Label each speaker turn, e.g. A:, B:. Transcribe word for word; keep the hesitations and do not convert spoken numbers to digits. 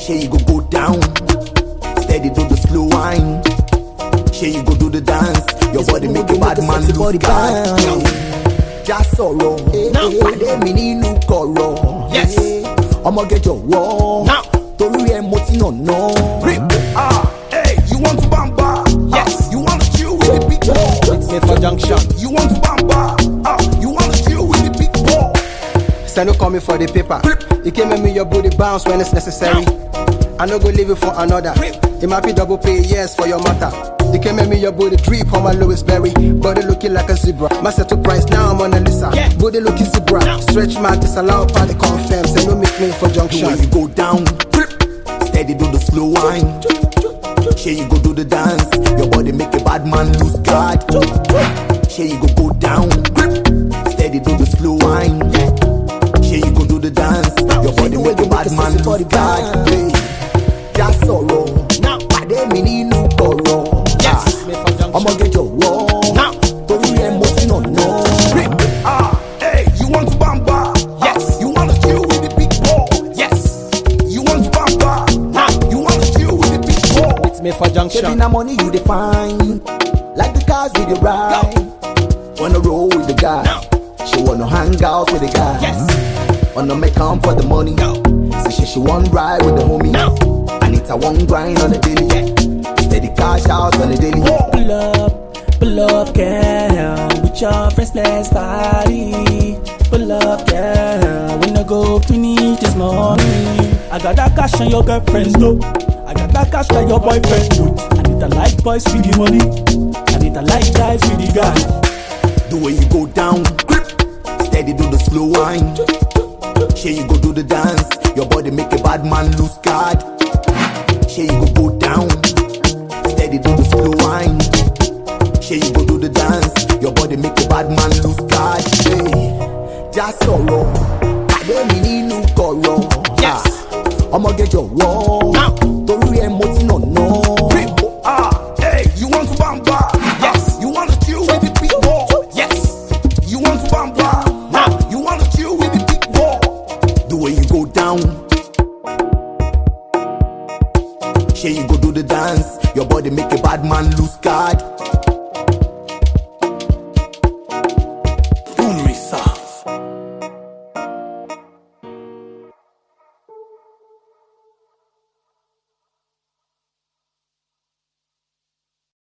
A: Shey you go go down, steady do the slow wine. Shey you go do the dance, your body make a bad man lose guard. Just sorrow, pàdé mi nínú kọ̀rọ̀.
B: Yes.
A: Ọmọ gẹjọ wọ, torí ẹ mo ti yàn náà.
B: Ah, hey, you want to bamba? Yes. You want to chill with the big ball?
C: It's me for junction.
B: You want to bamba? Ah, you want to chill with the big ball?
C: Send no call me for the paper. You came at me, your booty bounce when it's necessary. I no go leave it for another. It might be double pay, yes, for your matter. You came at me, your booty drip on my Louis Berry. Body looking like a zebra. My settle price, now I'm on a Lisa.
B: Yeah.
C: Body looking zebra. Stretch mark, disallow party confirm. Say no meet me for
A: The
C: junction.
A: way you go down, steady do the slow wine. Shey you go do the dance, your body make a bad man lose guard. Shey you go go down, steady do the slow wine. Shey you go do the dance, your body make a bad man lose guard. Hey, just sorrow, pàdé mi nínú kọ̀rọ̀. Ọmọ gẹjọ wọ, torí ẹ mo ti yàn náà.
B: Ah, hey, you want to bamba? Yes. You want to chill with the big ball? Yes. You want to bamba? Nah. You want to chill with the big ball?
C: It's me for
A: Shebi
C: junction.
A: na money you dey find, like the cars we dey ride. Wanna roll with the guy, she wanna hang out with the guy.
B: Yes.
A: Wanna make come for the money, say she she want ride with the homie. And it's a one grind on the daily, steady cash out on the daily.
D: Pull up, pull up, girl. With your friends, let's party. Pull up, girl. We no go finish this morning. I got that cash on your girlfriend's no. I got that cash like your boyfriend do. I need a light boys for the money. I need a light guys for the guy.
A: The way you go down, steady do the slow wine. Shey you go do the dance, your body make a bad man lose guard. Shey you go go down, steady do the slow wine. Shey you go do the dance, your body make a bad man lose guard. Hey, just sorrow, pàdé mi nínú kọ̀rọ̀.
B: Yes.
A: Ọmọ gẹjọ wọ, torí ẹ mo ti yàn náà.
B: Ah, hey, you want to bamba? Yes. You want to chill with the big ball? Yes. You want to bamba? Nah. You want to chill with the big ball?
A: The way you go down, shey you go do the dance, your body make a bad man lose guard.